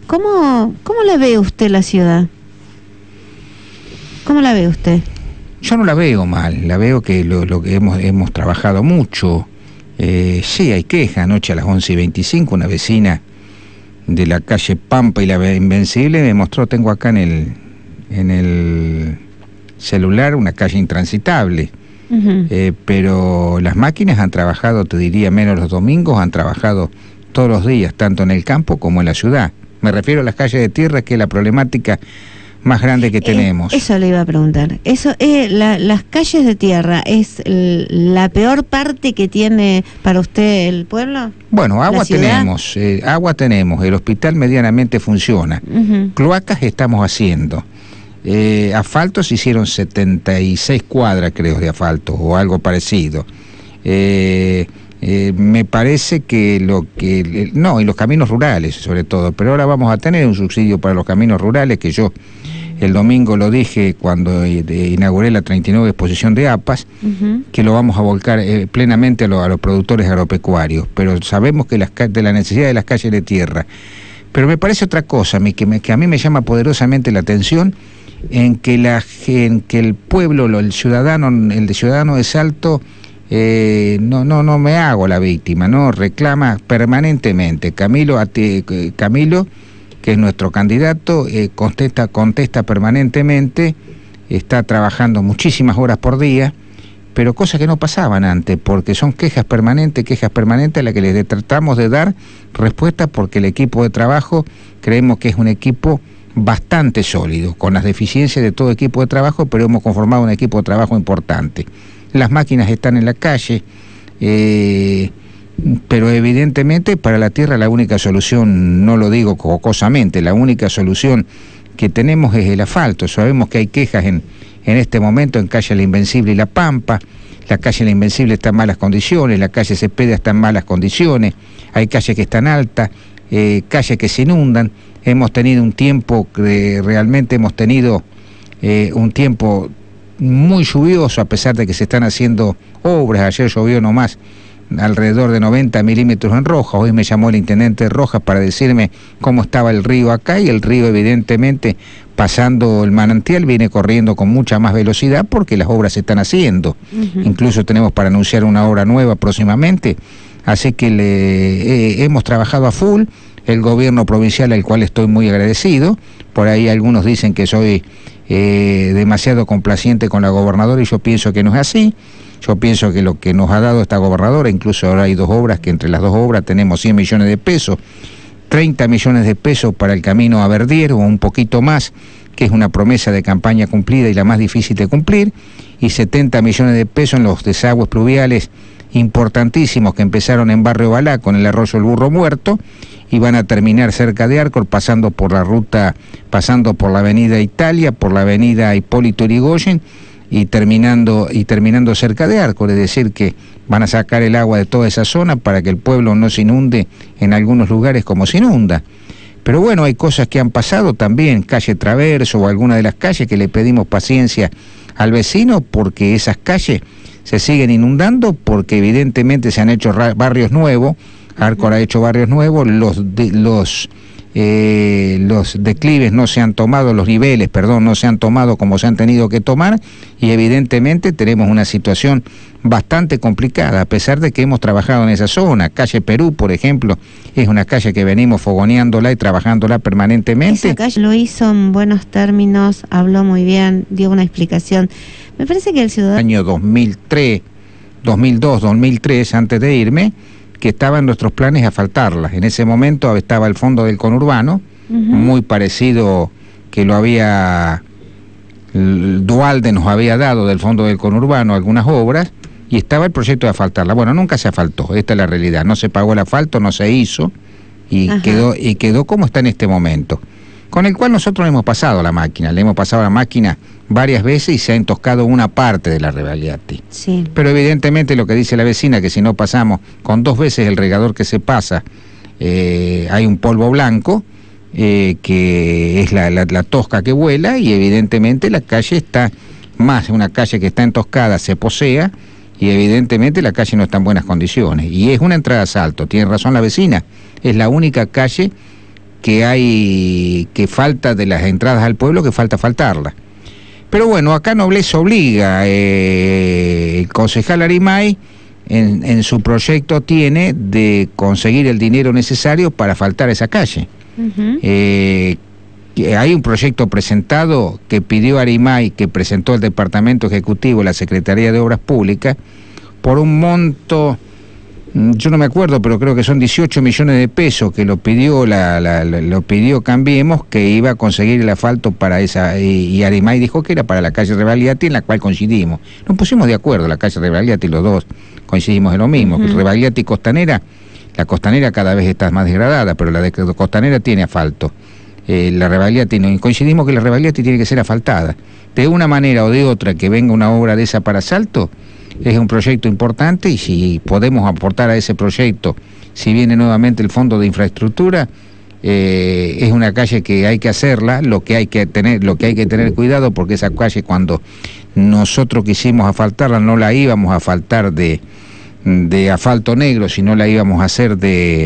¿Cómo la ve usted la ciudad? ¿Cómo la ve usted? Yo no la veo mal, la veo que lo que hemos trabajado mucho. Sí, hay queja. Anoche a las 11:25 una vecina de la calle Pampa y la Invencible me mostró, tengo acá en el celular, una calle intransitable. Pero las máquinas han trabajado, te diría, menos los domingos, han trabajado todos los días, tanto en el campo como en la ciudad. Me refiero a las calles de tierra, que es la problemática más grande que tenemos. Eso le iba a preguntar. Las calles de tierra, ¿es la peor parte que tiene para usted el pueblo? Bueno, agua tenemos, el hospital medianamente funciona. Cloacas estamos haciendo. Asfaltos hicieron 76 cuadras, creo, de asfalto o algo parecido. Me parece que y los caminos rurales sobre todo, pero ahora vamos a tener un subsidio para los caminos rurales, que yo el domingo lo dije cuando inauguré la 39 exposición de APAS, que lo vamos a volcar plenamente a los productores agropecuarios, pero sabemos que de la necesidad de las calles de tierra. Pero me parece otra cosa, que a mí me llama poderosamente la atención, en que el pueblo, el ciudadano de Salto, no me hago la víctima, no reclama permanentemente. Camilo, que es nuestro candidato, contesta permanentemente, está trabajando muchísimas horas por día, pero cosas que no pasaban antes, porque son quejas permanentes a las que les tratamos de dar respuesta, porque el equipo de trabajo creemos que es un equipo bastante sólido, con las deficiencias de todo equipo de trabajo, pero hemos conformado un equipo de trabajo importante. Las máquinas están en la calle, pero evidentemente para la tierra la única solución, no lo digo jocosamente, la única solución que tenemos es el asfalto. Sabemos que hay quejas en este momento en calle La Invencible y La Pampa. La calle La Invencible está en malas condiciones, la calle Cepeda está en malas condiciones, hay calles que están altas, calles que se inundan. Hemos tenido un tiempo un tiempo muy lluvioso, a pesar de que se están haciendo obras. Ayer llovió nomás alrededor de 90 milímetros en Rojas. Hoy me llamó el intendente de Rojas para decirme cómo estaba el río acá, y el río evidentemente, pasando el manantial, viene corriendo con mucha más velocidad porque las obras se están haciendo. Incluso tenemos para anunciar una obra nueva próximamente, así que hemos trabajado a full. El gobierno provincial, al cual estoy muy agradecido, por ahí algunos dicen que soy demasiado complaciente con la gobernadora, y yo pienso que no es así. Yo pienso que lo que nos ha dado esta gobernadora, incluso ahora hay dos obras, que entre las dos obras tenemos 100 millones de pesos, 30 millones de pesos para el camino a Verdier, o un poquito más, que es una promesa de campaña cumplida y la más difícil de cumplir, y 70 millones de pesos en los desagües pluviales importantísimos que empezaron en Barrio Balá con el arroyo El Burro Muerto, y van a terminar cerca de Arcor, pasando por la avenida Italia, por la avenida Hipólito Yrigoyen, y terminando cerca de Arcor. Es decir, que van a sacar el agua de toda esa zona para que el pueblo no se inunde en algunos lugares como se inunda. Pero bueno, hay cosas que han pasado también, calle Traverso o alguna de las calles, que le pedimos paciencia al vecino, porque esas calles se siguen inundando, porque evidentemente se han hecho barrios nuevos. Arcor ha hecho barrios nuevos, los declives no se han tomado, los niveles, no se han tomado como se han tenido que tomar, y evidentemente tenemos una situación bastante complicada, a pesar de que hemos trabajado en esa zona. Calle Perú, por ejemplo, es una calle que venimos fogoneándola y trabajándola permanentemente. Esa calle lo hizo en buenos términos, habló muy bien, dio una explicación. Me parece que el ciudadano... Año 2003, 2002, 2003, antes de irme, que estaban nuestros planes asfaltarlas. En ese momento estaba el fondo del conurbano, muy parecido, que lo había... Dualde nos había dado del fondo del conurbano algunas obras, y estaba el proyecto de asfaltarla. Bueno, nunca se asfaltó, esta es la realidad. No se pagó el asfalto, no se hizo, y quedó como está en este momento. Con el cual nosotros le hemos pasado la máquina varias veces, y se ha entoscado una parte de la Rebagliati. Sí. Pero evidentemente lo que dice la vecina, que si no pasamos con 2 veces el regador que se pasa, hay un polvo blanco, que es la tosca que vuela, y evidentemente la calle está, más una calle que está entoscada, se posea, y evidentemente la calle no está en buenas condiciones. Y es una entrada a Salto, tiene razón la vecina, es la única calle que falta de las entradas al pueblo, que falta faltarla. Pero bueno, acá nobleza obliga. El concejal Arimay en su proyecto tiene de conseguir el dinero necesario para asfaltar esa calle. Hay un proyecto presentado que pidió Arimay, que presentó el Departamento Ejecutivo, la Secretaría de Obras Públicas, por un monto, yo no me acuerdo, pero creo que son 18 millones de pesos que lo pidió lo pidió Cambiemos, que iba a conseguir el asfalto para esa, y Arimay dijo que era para la calle Rebagliati, en la cual coincidimos. Nos pusimos de acuerdo, la calle Rebagliati, los dos coincidimos en lo mismo, que Rebagliati y Costanera, la Costanera cada vez está más degradada, pero la de Costanera tiene asfalto. La Rebagliati, coincidimos que la Rebagliati tiene que ser asfaltada. De una manera o de otra que venga una obra de esa para Salto, es un proyecto importante, y si podemos aportar a ese proyecto, si viene nuevamente el Fondo de Infraestructura, es una calle que hay que hacerla. Lo que hay que tener cuidado, porque esa calle, cuando nosotros quisimos asfaltarla, no la íbamos a asfaltar de asfalto negro, sino la íbamos a hacer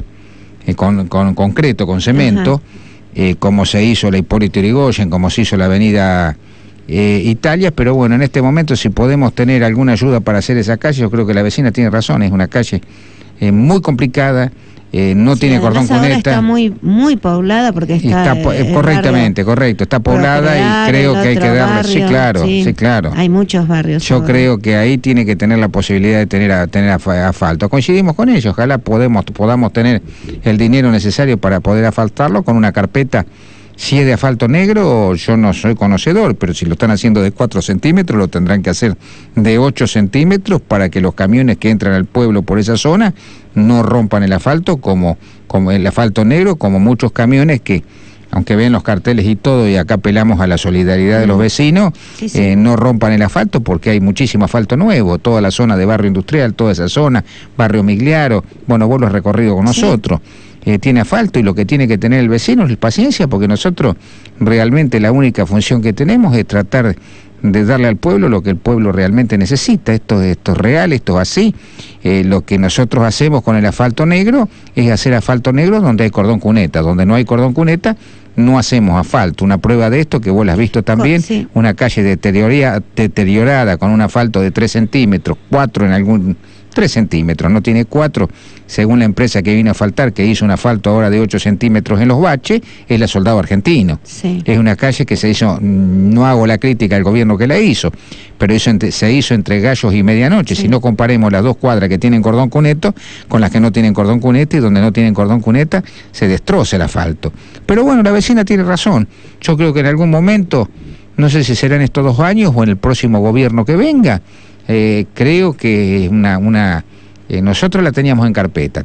con concreto, con cemento. Como se hizo la Hipólito Yrigoyen, como se hizo la avenida Italia. Pero bueno, en este momento, si podemos tener alguna ayuda para hacer esa calle, yo creo que la vecina tiene razón, es una calle muy complicada, no tiene cordón cuneta. Está muy poblada, porque está correctamente, correcto, está poblada, y creo que hay que darle, barrio, sí, claro. Hay muchos barrios. Yo creo que ahí tiene que tener la posibilidad de tener asfalto. Coincidimos con ellos, ojalá podamos tener el dinero necesario para poder asfaltarlo con una carpeta. Si es de asfalto negro, yo no soy conocedor, pero si lo están haciendo de 4 centímetros, lo tendrán que hacer de 8 centímetros para que los camiones que entran al pueblo por esa zona no rompan el asfalto, como el asfalto negro, como muchos camiones que, aunque ven los carteles y todo, y acá apelamos a la solidaridad de los vecinos, no rompan el asfalto, porque hay muchísimo asfalto nuevo, toda la zona de Barrio Industrial, toda esa zona, Barrio Migliaro, bueno, vos lo has recorrido con nosotros. Tiene asfalto, y lo que tiene que tener el vecino es paciencia, porque nosotros realmente la única función que tenemos es tratar de darle al pueblo lo que el pueblo realmente necesita. Esto es real, esto es así. Lo que nosotros hacemos con el asfalto negro es hacer asfalto negro donde hay cordón cuneta. Donde no hay cordón cuneta, no hacemos asfalto. Una prueba de esto, que vos la has visto también, una calle deteriorada con un asfalto de 3 centímetros, 4 en algún... 3 centímetros, no tiene 4, según la empresa que vino a asfaltar, que hizo un asfalto ahora de 8 centímetros en los baches, es la Soldado Argentino. Es una calle que se hizo, no hago la crítica al gobierno que la hizo, pero eso se hizo entre gallos y medianoche. Si no comparemos las 2 cuadras que tienen cordón cuneta con las que no tienen cordón cuneta, y donde no tienen cordón cuneta se destroza el asfalto. Pero bueno, la vecina tiene razón. Yo creo que en algún momento, no sé si será en estos 2 años o en el próximo gobierno que venga, creo que nosotros la teníamos en carpeta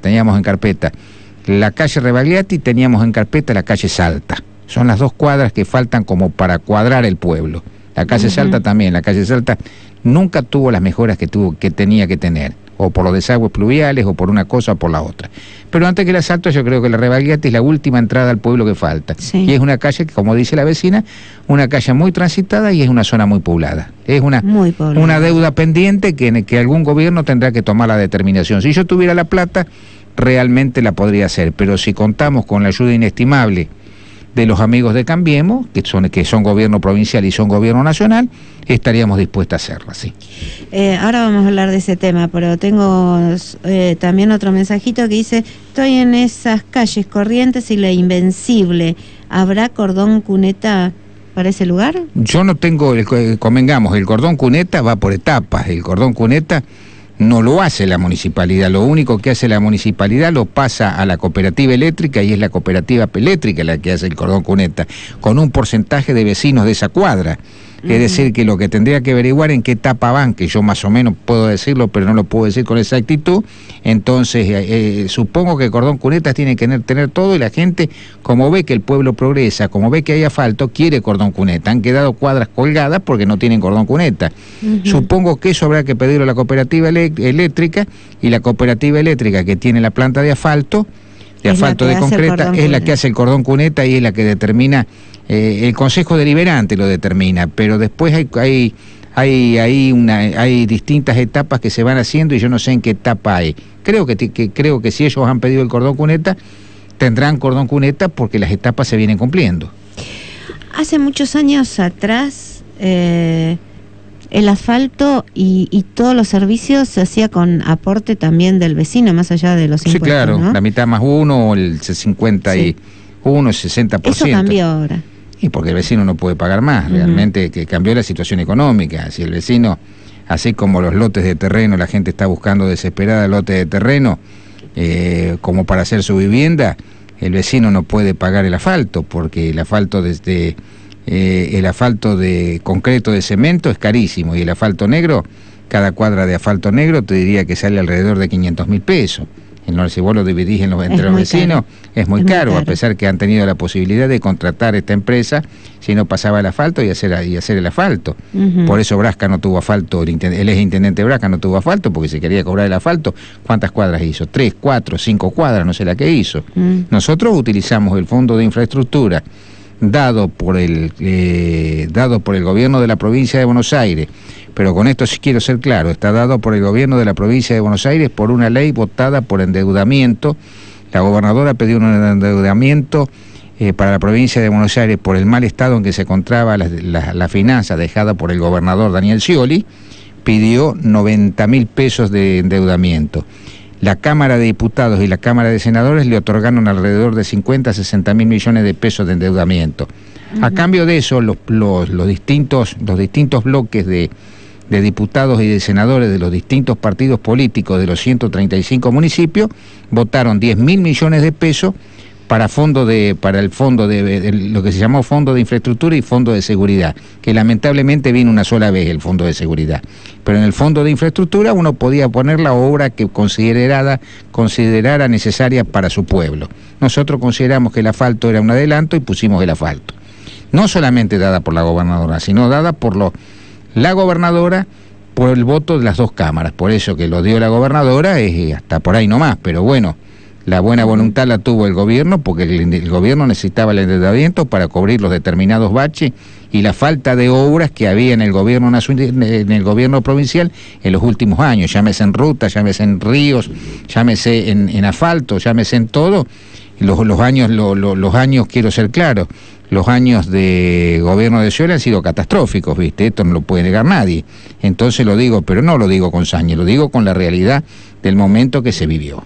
la calle Rebagliati, teníamos en carpeta la calle Salta. Son las 2 cuadras que faltan como para cuadrar el pueblo. La calle Salta también, la calle Salta nunca tuvo las mejoras que tenía que tener, o por los desagües pluviales, o por una cosa o por la otra. Pero antes que el Salto, yo creo que la Rebagliati es la última entrada al pueblo que falta. Y es una calle que, como dice la vecina, una calle muy transitada, y es una zona muy poblada. Es una deuda pendiente que algún gobierno tendrá que tomar la determinación. Si yo tuviera la plata, realmente la podría hacer, pero si contamos con la ayuda inestimable de los amigos de Cambiemos, que son gobierno provincial y son gobierno nacional, estaríamos dispuestos a hacerla, sí. Ahora vamos a hablar de ese tema, pero tengo también otro mensajito que dice: estoy en esas calles Corrientes y La Invencible, ¿habrá cordón cuneta para ese lugar? Yo no tengo, convengamos, el cordón cuneta va por etapas. El cordón cuneta no lo hace la municipalidad, lo único que hace la municipalidad lo pasa a la cooperativa eléctrica, y es la cooperativa eléctrica la que hace el cordón cuneta, con un porcentaje de vecinos de esa cuadra. Es decir, que lo que tendría que averiguar en qué etapa van, que yo más o menos puedo decirlo, pero no lo puedo decir con exactitud. Entonces, supongo que el cordón cuneta tiene que tener todo, y la gente, como ve que el pueblo progresa, como ve que hay asfalto, quiere cordón cuneta. Han quedado cuadras colgadas porque no tienen cordón cuneta. Supongo que eso habrá que pedirlo a la cooperativa eléctrica, y la cooperativa eléctrica, que tiene la planta de asfalto de concreta, es la que hace el cordón cuneta, y es la que determina. El Consejo Deliberante lo determina, pero después hay distintas etapas que se van haciendo, y yo no sé en qué etapa hay. Creo que si ellos han pedido el cordón cuneta, tendrán cordón cuneta porque las etapas se vienen cumpliendo. Hace muchos años atrás, el asfalto y todos los servicios se hacía con aporte también del vecino, más allá de los impuestos. Sí, claro, ¿no? la mitad más uno, o el 51, 60%. Eso cambió ahora. Y porque el vecino no puede pagar más, realmente que cambió la situación económica. Si el vecino, así como los lotes de terreno, la gente está buscando desesperada lotes de terreno como para hacer su vivienda, el vecino no puede pagar el asfalto, porque el asfalto el asfalto de concreto de cemento es carísimo, y el asfalto negro, cada cuadra de asfalto negro te diría que sale alrededor de 500.000 pesos. Si vos lo dividís entre los vecinos, es muy caro, a pesar que han tenido la posibilidad de contratar esta empresa, si no pasaba el asfalto y hacer el asfalto. Por eso Brasca no tuvo asfalto, el ex intendente Brasca no tuvo asfalto, porque se quería cobrar el asfalto. ¿Cuántas cuadras hizo? 3, 4, 5 cuadras, no sé la que hizo. Nosotros utilizamos el Fondo de Infraestructura dado por el gobierno de la provincia de Buenos Aires, pero con esto sí quiero ser claro, está dado por el gobierno de la provincia de Buenos Aires por una ley votada por endeudamiento. La gobernadora pidió un endeudamiento para la provincia de Buenos Aires por el mal estado en que se encontraba la finanza dejada por el gobernador Daniel Scioli, pidió 90.000 pesos de endeudamiento. La Cámara de Diputados y la Cámara de Senadores le otorgaron alrededor de 50 a 60.000 millones de pesos de endeudamiento. A cambio de eso, los distintos bloques de diputados y de senadores de los distintos partidos políticos de los 135 municipios votaron 10.000 millones de pesos para el fondo de lo que se llamó Fondo de Infraestructura y Fondo de Seguridad, que lamentablemente vino una sola vez el Fondo de Seguridad. Pero en el Fondo de Infraestructura uno podía poner la obra que considerara necesaria para su pueblo. Nosotros consideramos que el asfalto era un adelanto y pusimos el asfalto. No solamente dada por la gobernadora, sino dada por la gobernadora, por el voto de las dos cámaras. Por eso que lo dio la gobernadora es hasta por ahí nomás, pero bueno, la buena voluntad la tuvo el gobierno, porque el gobierno necesitaba el endeudamiento para cubrir los determinados baches y la falta de obras que había en el gobierno provincial en los últimos años, llámese en rutas, llámese en ríos, llámese en asfalto, llámese en todo. Los años, quiero ser claro, los años de gobierno de Scioli han sido catastróficos, ¿viste? Esto no lo puede negar nadie. Entonces lo digo, pero no lo digo con saña, lo digo con la realidad del momento que se vivió.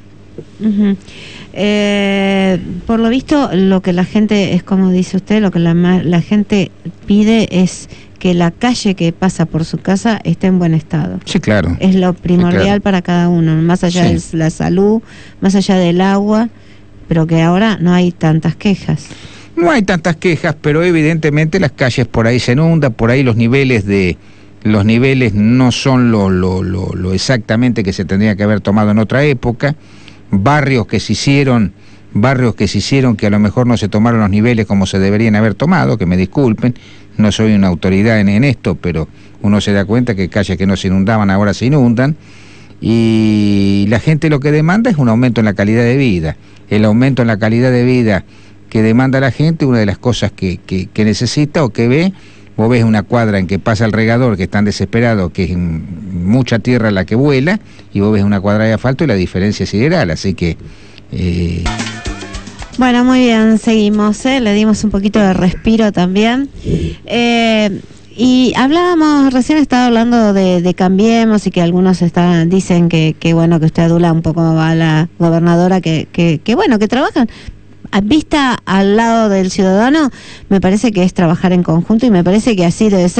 Por lo visto, lo que la gente, es como dice usted, lo que la gente pide es que la calle que pasa por su casa esté en buen estado. Sí, claro. Es lo primordial, sí, claro, para cada uno, más allá de la salud, más allá del agua, pero que ahora no hay tantas quejas. No hay tantas quejas, pero evidentemente las calles por ahí se inundan, por ahí los niveles no son lo exactamente que se tendría que haber tomado en otra época. Barrios que se hicieron que a lo mejor no se tomaron los niveles como se deberían haber tomado, que me disculpen, no soy una autoridad en esto, pero uno se da cuenta que calles que no se inundaban ahora se inundan, y la gente lo que demanda es un aumento en la calidad de vida. El aumento en la calidad de vida que demanda la gente, una de las cosas que necesita o que ve. Vos ves una cuadra en que pasa el regador, que están desesperados, que es mucha tierra la que vuela, y vos ves una cuadra de asfalto y la diferencia es sideral, así que... Bueno, muy bien, seguimos, le dimos un poquito de respiro también. Y hablábamos, recién estaba hablando de Cambiemos, y que algunos dicen que bueno, que usted adula un poco a la gobernadora, que bueno, que trabajan vista al lado del ciudadano. Me parece que es trabajar en conjunto, y me parece que así debe ser.